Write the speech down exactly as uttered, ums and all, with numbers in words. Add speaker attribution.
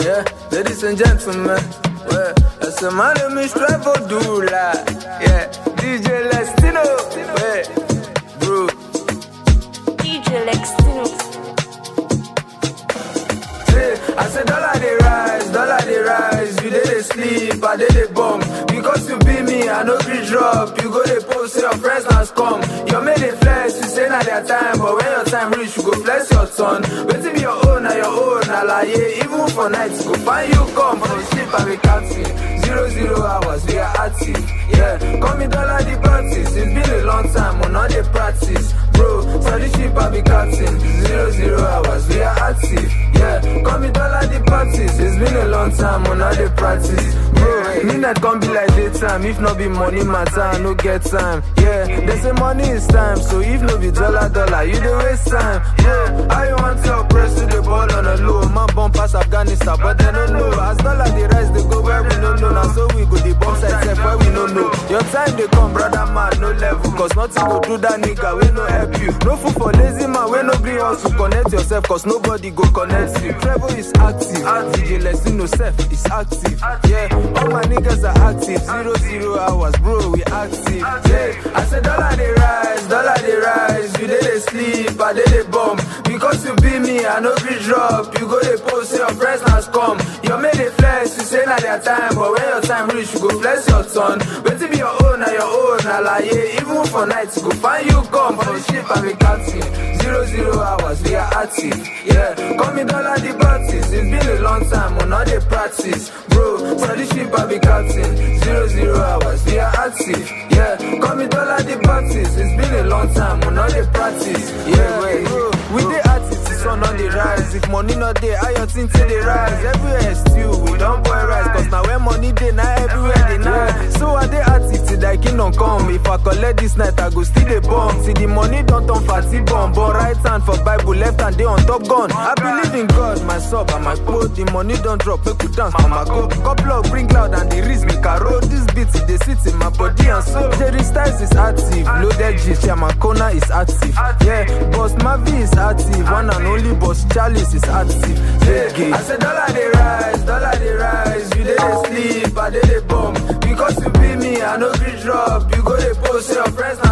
Speaker 1: Yeah, ladies and gentlemen, well, that's a man of me strive for do like, yeah, D J Lestino, yeah, bro.
Speaker 2: D J Lestino.
Speaker 1: Hey, I said dollar they rise, dollar they rise, you did they sleep, I did they bomb. Because you be me, I know be drop, you go they post, say your friends has come. You made it flex, you say not their time, but when your time reach, you go flex your son. Waiting be your own, na your own, na lie, even for nights, go find you come from sleep and be captain. Zero zero hours, we are active, yeah. Call me dollar the practice, it's been a long time, we're not the practice, bro. So the ship I be captain. Zero zero hours, we are active, yeah. Call me dollar the practice, it's been a long time, we're not the practice, bro. Midnight can't be like daytime, if not be money matter, I no get time, yeah. They say money is time, so if no be dollar dollar, you dey waste time, yeah. How you want to press to the ball on a low, man bomb pass Afghanistan, but they don't know. As dollar the rise, they go where we don't know. Now so we go the bomb side step where we don't know. Your time they come, brother man, no level, cause nothing go do that nigga, we no help you. No food for lazy man, we no green house to connect yourself, cause nobody go connect you. Travel is active, D J Lestino self is active, yeah. All my niggas are active, zero zero hours, bro, we active, yeah. I said dollar they rise, dollar they rise, you did they sleep, I did they bomb. Because you be me, I know be drop, you go they post, say your friends has come. You made it flex, you say not their time, but when your time reach, you go flex your son. Waiting be your own, na your own, na lie, even for nights, you go find you come for the ship and be captain. Zero zero hours, we are active, yeah. Call me dollar the practice, it's been a long time, we're not the practice, bro. So the ship I be captain. Zero zero hours, we are active, yeah. Call me dollar the practice, it's been a long time, we're not the practice, yeah. Wait, bro, we the artists, the sun on the rise. If money not there, I your thing till they rise. Everywhere still, we don't boy rise, cause now when money there, now everywhere they nice. So I the artists till that kingdom come. If I collect this night, I go still the bomb. See the money don't turn fatty bomb, but right hand for Bible, left hand they on top gun. I believe in God, my sub and my quote. The money don't drop, make we dance for my go. Couple of bring loud and the wrist make a roll. This beat they sit in my body and soul. Jerry Styles is active, loaded G, Chairman Kona is active, yeah. Boss Mavi is active, one and only Boss Charles is active, yeah. I said dollar they rise, dollar they rise, you did they sleep, I did they bomb. Because you be me, I know be drop, you go they post, say your friends